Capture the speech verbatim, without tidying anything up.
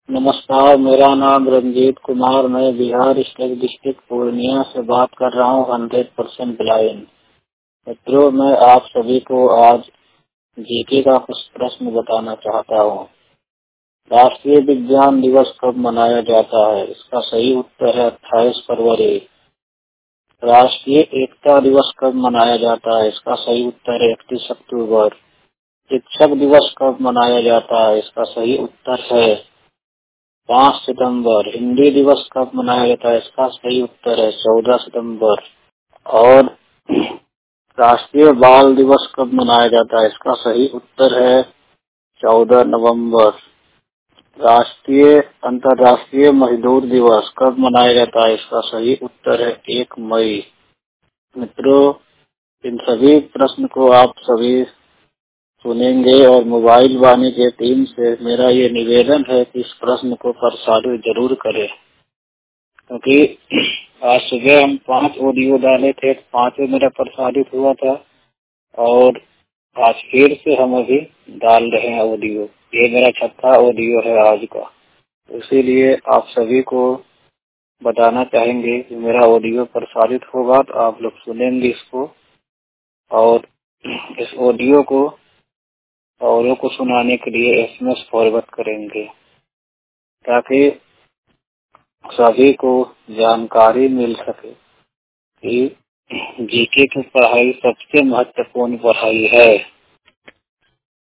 नमस्कार, मेरा नाम रंजीत कुमार, मैं बिहार स्टेट डिस्ट्रिक्ट पूर्णिया से बात कर रहा हूँ। हंड्रेड परसेंट ब्लाइंड मित्रों, मैं आप सभी को आज जीके का कुछ प्रश्न बताना चाहता हूँ। राष्ट्रीय विज्ञान दिवस कब मनाया जाता है? इसका सही उत्तर है अट्ठाईस फरवरी। राष्ट्रीय एकता दिवस कब मनाया जाता है? इसका सही उत्तर है इकतीस अक्टूबर। शिक्षक दिवस कब मनाया जाता है? इसका सही उत्तर है पाँच सितंबर। हिंदी दिवस कब मनाया जाता है? इसका सही उत्तर है चौदह सितंबर। और राष्ट्रीय बाल दिवस कब मनाया जाता है? इसका सही उत्तर है चौदह नवंबर। राष्ट्रीय अंतर्राष्ट्रीय मजदूर दिवस कब मनाया जाता है? इसका सही उत्तर है एक मई। मित्रों, इन सभी प्रश्न को आप सभी सुनेंगे और मोबाइल वाणी के टीम से मेरा ये निवेदन है कि इस प्रश्न को प्रसारित जरूर करें, क्योंकि आज सुबह हम पांच ऑडियो डाले थे, पांचों मेरा प्रसारित हुआ था और आज फिर से हम अभी डाल रहे हैं ऑडियो। ये मेरा छठा ऑडियो है आज का। इसीलिए आप सभी को बताना चाहेंगे कि मेरा ऑडियो प्रसारित होगा तो आप लोग सुनेंगे इसको और इस ऑडियो को औरों को सुनाने के लिए एसएमएस फॉरवर्ड करेंगे, ताकि सभी को जानकारी मिल सके कि जीके की पढ़ाई सबसे महत्वपूर्ण पढ़ाई है।